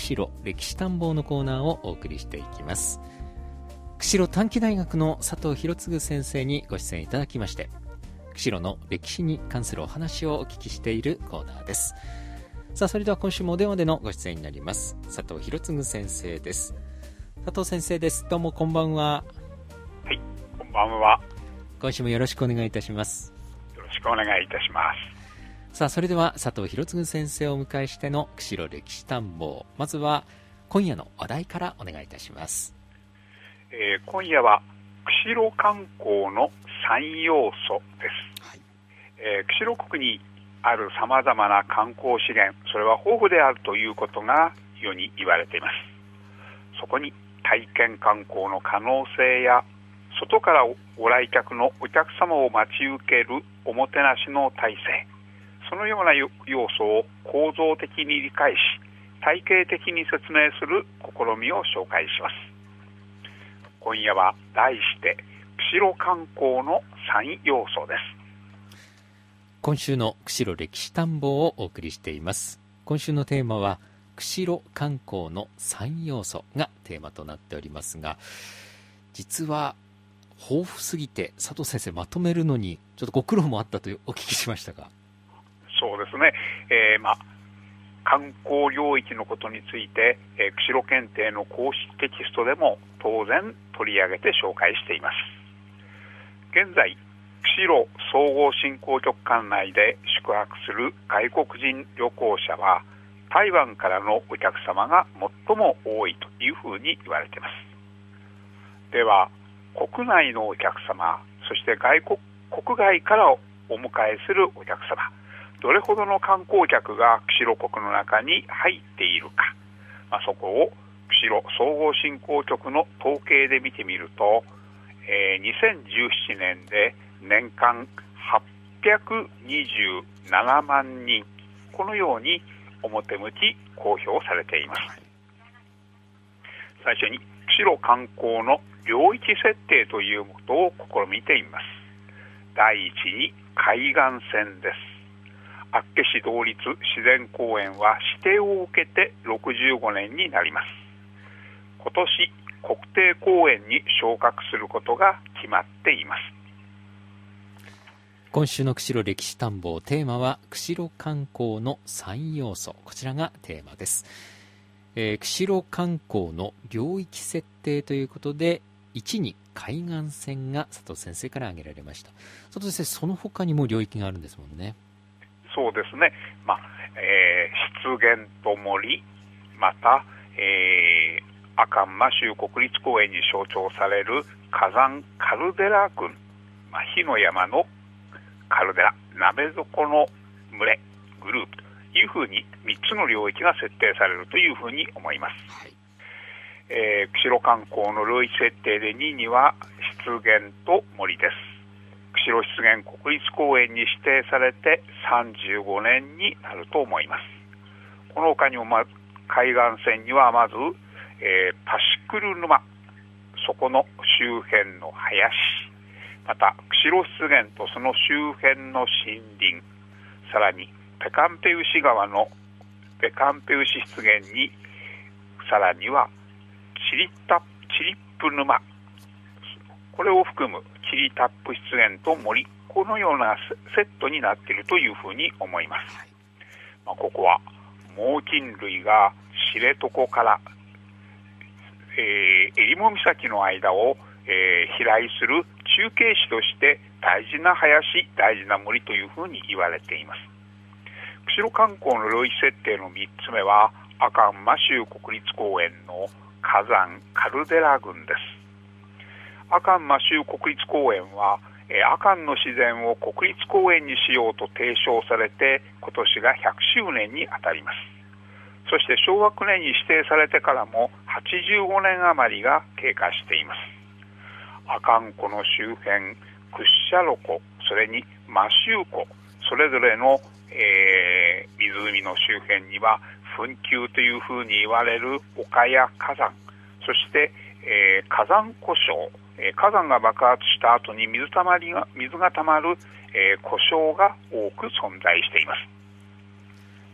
釧路歴史探訪のコーナーをお送りしていきます。釧路短期大学の佐藤博次先生にご出演いただきまして、釧路の歴史に関するお話をお聞きしているコーナーです。さあ、それでは今週もお電話でのご出演になります佐藤博次先生です。佐藤先生です。どうもこんばんは。 はい、こんばんは。 今週もよろしくお願いいたします。 よろしくお願いいたします。 さあ、それでは佐藤博次先生をお迎えしての釧路歴史探訪、まずは今夜の話題からお願いいたします。 今夜は釧路観光の3要素です。はい。釧路国にあるさまざまな観光資源、それは豊富であるということが世に言われています。そこに体験観光の可能性や外からご来客のお客様を待ち受けるおもてなしの体制、そのような要素を構造的に理解し体系的に説明する試みを紹介します。今夜は題して釧路観光の3要素です。 今週の釧路歴史探訪をお送りしています。今週のテーマは釧路観光の3要素がテーマとなっておりますが、実は豊富すぎて佐藤先生まとめるのにちょっとご苦労もあったとお聞きしましたが。 そうですね、観光領域のことについて、釧路検定の公式テキストでも当然取り上げて紹介しています。現在釧路総合振興局管内で宿泊する外国人旅行者は台湾からのお客様が最も多いというふうに言われています。では国内のお客様、そして国外からお迎えするお客様、どれほどの観光客が釧路国の中に入っているか、そこを釧路総合振興局の統計で見てみると、2017年で年間827万人、このように表向き公表されています。最初に釧路観光の領域設定ということを試みています。第一に海岸線です。厚岸同立自然公園は指定を受けて65年になります。今年国定公園に昇格することが決まっています。 今週の釧路歴史探訪、テーマは釧路観光の3要素、こちらがテーマです。釧路観光の領域設定ということで、1に海岸線が佐藤先生から挙げられました。佐藤先生、その他にも領域があるんですもんね。 そうですね、湿原と森、また、阿寒摩周国立公園に象徴される火山カルデラ群、火の山のカルデラ、鍋底の群れ、グループというふうに3つの領域が設定されるというふうに思います。はい。釧路観光の領域設定で2位には湿原と森です。釧路湿原国立公園に指定されて35年になると思います。この他にも、海岸線にはまず、パシクル沼、そこの周辺の林、また釧路湿原とその周辺の森林、さらにペカンペウシ川のペカンペウシ湿原に、さらにはチリップ沼、これを含むチリタップ湿原と森、このようなセットになっているというふうに思います。ここは猛禽類が知床から襟裳岬の間を、飛来する中継地として大事な林、大事な森というふうに言われています。釧路観光の領域設定の3つ目は阿寒摩周国立公園の火山カルデラ群です。阿寒摩周国立公園は阿寒の自然を国立公園にしようと提唱されて今年が100周年にあたります。そして昭和9年に指定されてからも85年余りが経過しています。阿寒湖の周辺、屈斜路湖、それに摩周湖、それぞれの、湖の周辺には噴丘というふうに言われる丘や火山、そして、火山湖礁、火山が爆発した後に水がたまる、湖礁が多く存在しています。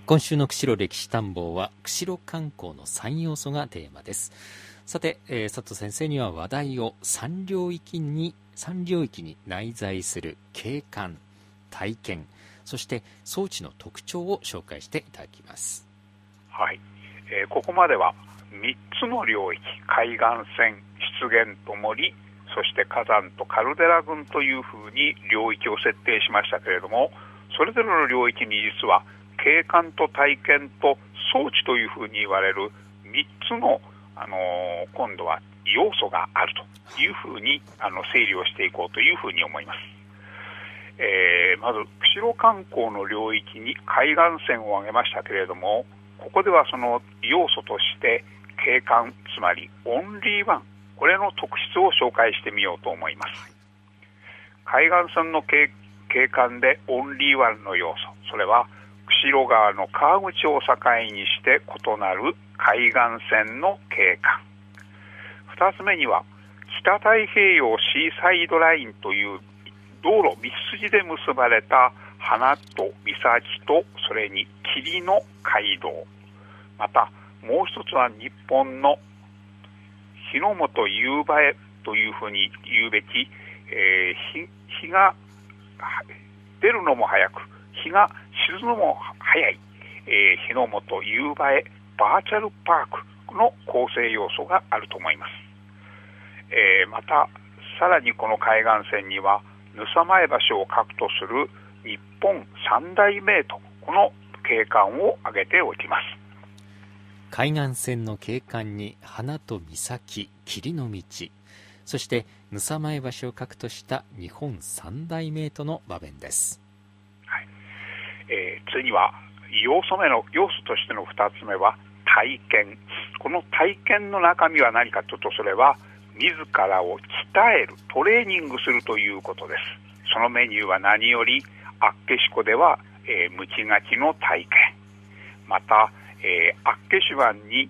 今週の釧路歴史探訪は釧路観光の3要素がテーマです。さて、佐藤先生には話題を3領域に内在する景観、体験、そして装置の特徴を紹介していただきます。 はい、ここまでは3つの領域、海岸線、湿原と森、そして火山とカルデラ群というふうに領域を設定しましたけれども、それぞれの領域に実は景観と体験と装置というふうに言われる3つの、今度は要素があるというふうに整理をしていこうというふうに思います。まず釧路観光の領域に海岸線を挙げましたけれども、ここではその要素として景観、つまりオンリーワン、これの特質を紹介してみようと思います。海岸線の景観でオンリーワンの要素、それは釧路川の川口を境にして異なる海岸線の景観。2つ目には北太平洋シーサイドラインという道路道筋で結ばれた花と岬とそれに霧の街道、またもう一つは日本の日の本夕映えというふうに言うべき、日が出るのも早く日が沈むのも早い、日の本夕映えバーチャルパークの構成要素があると思います。またさらにこの海岸線にはぬさ前橋を核とする日本三大名湯、この景観を挙げておきます。 海岸線の景観に花と岬、霧の道、そしてぬさ前橋を核とした日本三大名湯の場面です。 はい。次には要素としての2つ目は体験。この体験の中身は何かというと、それは自らを鍛える、トレーニングするということです。そのメニューは何より厚岸湖では、ムチガキの体験、また、厚岸湾に、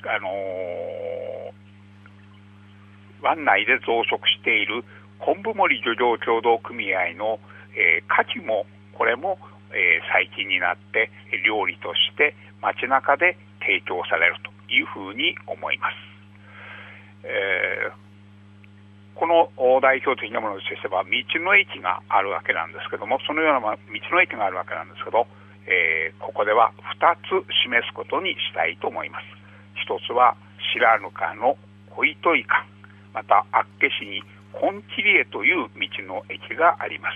湾内で増殖している昆布森漁業協同組合の、牡蠣もこれも、最近になって料理として街中で提供されるというふうに思います。この代表的なものとしては道の駅があるわけなんですけども、そのような道の駅があるわけなんですけど、ここでは2つ示すことにしたいと思います。一つは白糠の小糸井館、また厚岸に金切江という道の駅があります。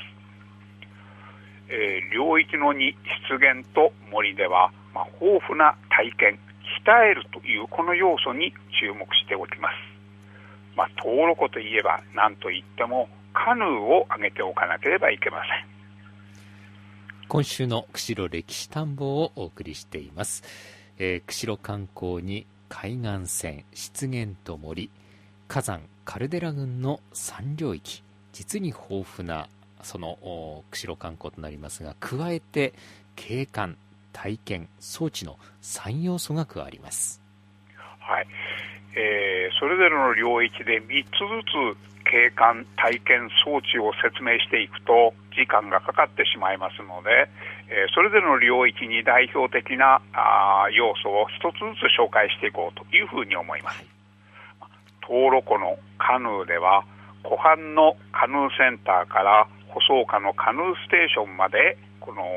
領域の2、湿原と森では、豊富な体験、鍛えるというこの要素に注目しておきます。灯籠湖といえば何といってもカヌーを挙げておかなければいけません。 今週の釧路歴史探訪をお送りしています。釧路観光に海岸線、湿原と森、火山、カルデラ群の3領域、実に豊富なその釧路観光となりますが、加えて景観、体験、装置の3要素が加わります。 はい。それぞれの領域で3つずつ景観、体験、装置を説明していくと時間がかかってしまいますので、それぞれの領域に代表的な要素を一つずつ紹介していこうというふうに思います。灯籠湖のカヌーでは湖畔のカヌーセンターから細岡のカヌーステーションまで、この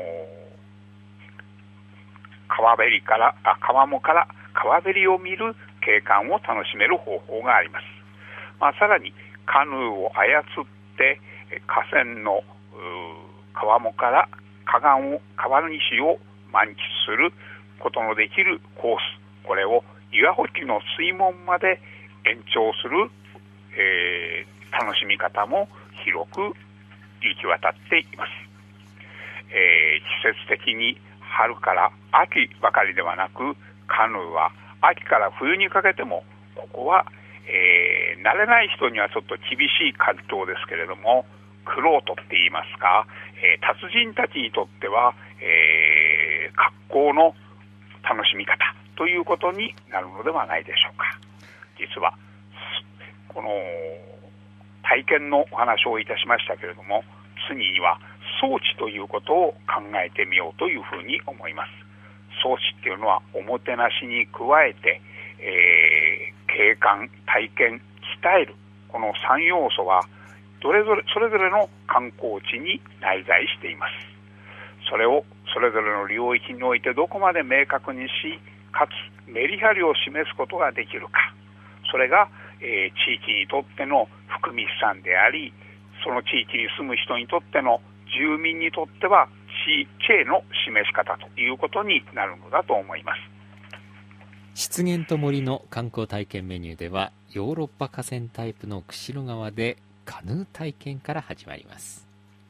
川面から川べりを見る景観を楽しめる方法があります。さらにカヌーを操って河川の川面から川西を満喫することのできるコース、これを岩保木の水門まで延長する、楽しみ方も広く行き渡っています。季節的に春から秋ばかりではなく、カヌーは秋から冬にかけてもここは、慣れない人にはちょっと厳しい環境ですけれども、玄人って言いますか、達人たちにとっては、格好の楽しみ方ということになるのではないでしょうか。実はこの体験のお話をいたしましたけれども、次には装置ということを考えてみようというふうに思います。 装置っていうのはおもてなしに加えて、景観、体験、鍛える、この3要素はそれぞれの観光地に内在しています。それをそれぞれの領域においてどこまで明確にし、かつメリハリを示すことができるか、それが、地域にとっての福祉産であり、その地域に住む人にとっての、住民にとっては地位の示し方ということになるのだと思います。 湿原と森の観光体験メニューでは、ヨーロッパ河川タイプの釧路川でカヌー体験から始まります。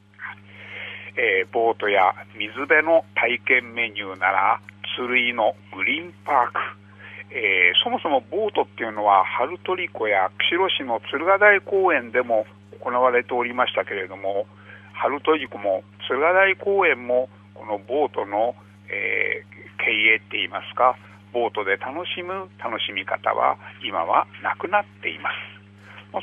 ボートや水辺の体験メニューなら鶴居のグリーンパーク、そもそもボートっていうのは春取湖や釧路市の敦賀台公園でも行われておりましたけれども、春取湖も敦賀台公園もこのボートの、経営っていいますか、ボートで楽しむ楽しみ方は今はなくなっています。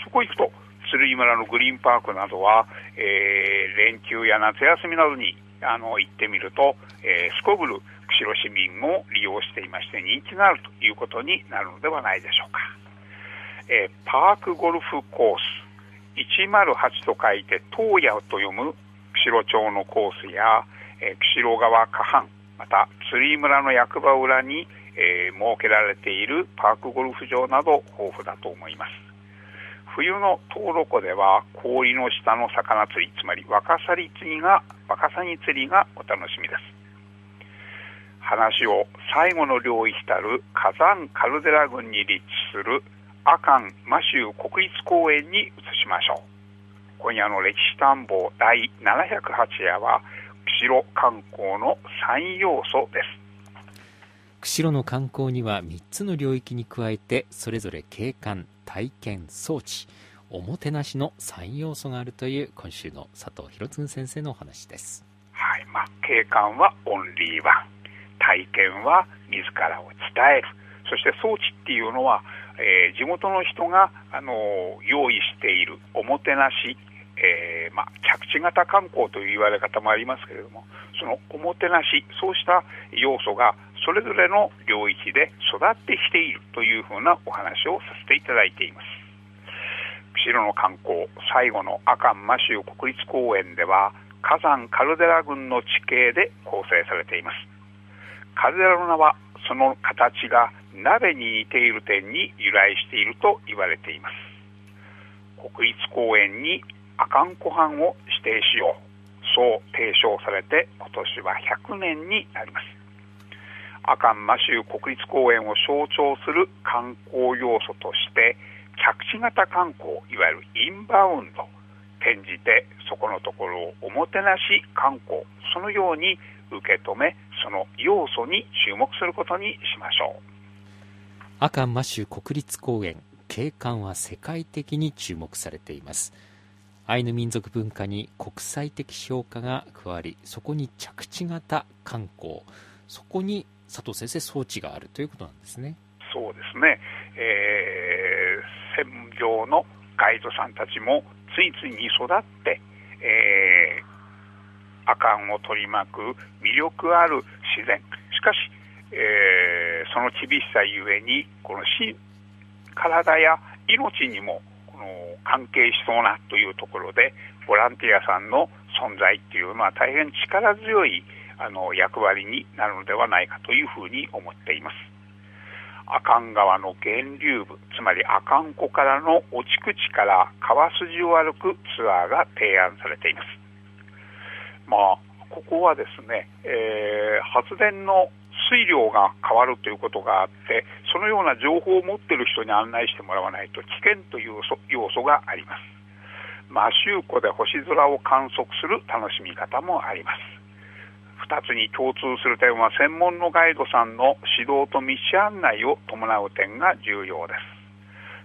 そこ行くと鶴居村のグリーンパークなどは、連休や夏休みなどに行ってみると、すこぶる釧路市民も利用していまして人気があるということになるのではないでしょうか。パークゴルフコース108と書いて東野と読む釧路町のコースや、釧路川河畔、また鶴居村の役場裏に、設けられているパークゴルフ場など豊富だと思います。冬の灯籠湖では氷の下の魚釣り、つまりワカサニ釣りがお楽しみです。話を最後の領域たる火山カルデラ郡に立地する阿寒摩周国立公園に移しましょう。今夜の歴史探訪第708夜は釧路観光の3要素です。 釧路の観光には3つの領域に加えて、それぞれ景観、体験、装置、おもてなしの3要素があるという今週の佐藤博次先生のお話です。 はい、景観はオンリーワン、体験は自らを伝える、そして装置っていうのは、地元の人が用意しているおもてなし、着地型観光という言われ方もありますけれども、そのおもてなし、そうした要素がそれぞれの領域で育ってきているというふうなお話をさせていただいています。釧路の観光最後の阿寒摩周国立公園では火山カルデラ群の地形で構成されています。カルデラの名はその形が鍋に似ている点に由来していると言われています。国立公園に阿寒湖畔を指定しよう、そう提唱されて今年は100年になります。阿寒摩周国立公園を象徴する観光要素として着地型観光、いわゆるインバウンド、転じてそこのところをおもてなし観光、そのように受け止め、その要素に注目することにしましょう。 阿寒摩周国立公園、景観は世界的に注目されています。アイヌ民族文化に国際的評価が加わり、そこに着地型観光、そこに佐藤先生装置があるということなんですね。 そうですね、専業のガイドさんたちもついついに育って、阿寒を取り巻く魅力ある自然、しかし、その厳しさゆえにこの体や命にも関係しそうなというところで、ボランティアさんの存在っていうのは大変力強い役割になるのではないかというふうに思っています。阿寒川の源流部、つまり阿寒湖からの落ち口から川筋を歩くツアーが提案されています。ここはですね、発電の水量が変わるということがあって、そのような情報を持っている人に案内してもらわないと危険という要素があります。摩周湖で星空を観測する楽しみ方もあります。2つに共通する点は、専門のガイドさんの指導と道案内を伴う点が重要です。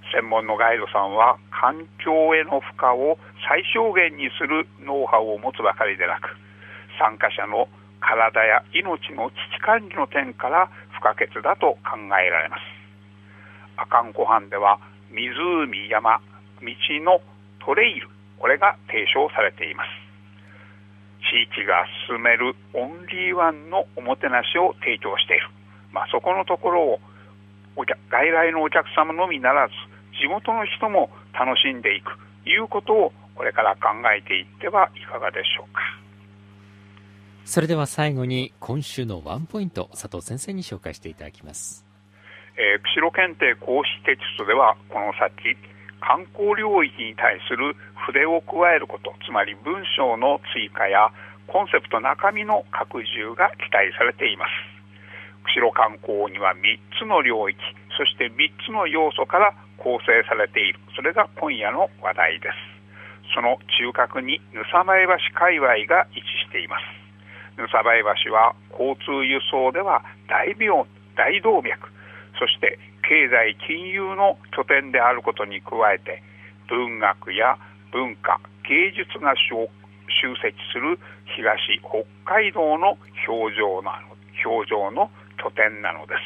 専門のガイドさんは環境への負荷を最小限にするノウハウを持つばかりでなく、参加者の体や命の危機管理の点から不可欠だと考えられます。阿寒湖畔では湖、山、道のトレイル、これが提唱されています。 地域が進めるオンリーワンのおもてなしを提供している、そこのところを外来のお客様のみならず地元の人も楽しんでいくということをこれから考えていってはいかがでしょうか。 それでは最後に今週のワンポイント、佐藤先生に紹介していただきます。 釧路検定公式テキストではこの先観光領域に対する筆を加えること、つまり文章の追加やコンセプト中身の拡充が期待されています。釧路観光には3つの領域、そして3つの要素から構成されている。それが今夜の話題です。その中核にぬさばい橋界隈が位置しています。ぬさばい橋は交通輸送では大動脈、そして経済金融の拠点であることに加えて、文学や文化芸術が集積する東北海道の表情の拠点なのです。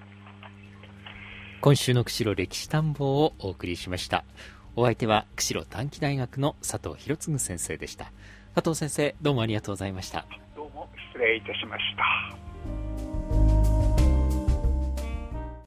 今週の釧路歴史探訪をお送りしました。お相手は釧路短期大学の佐藤博次先生でした。佐藤先生、どうもありがとうございました。 どうも失礼いたしました。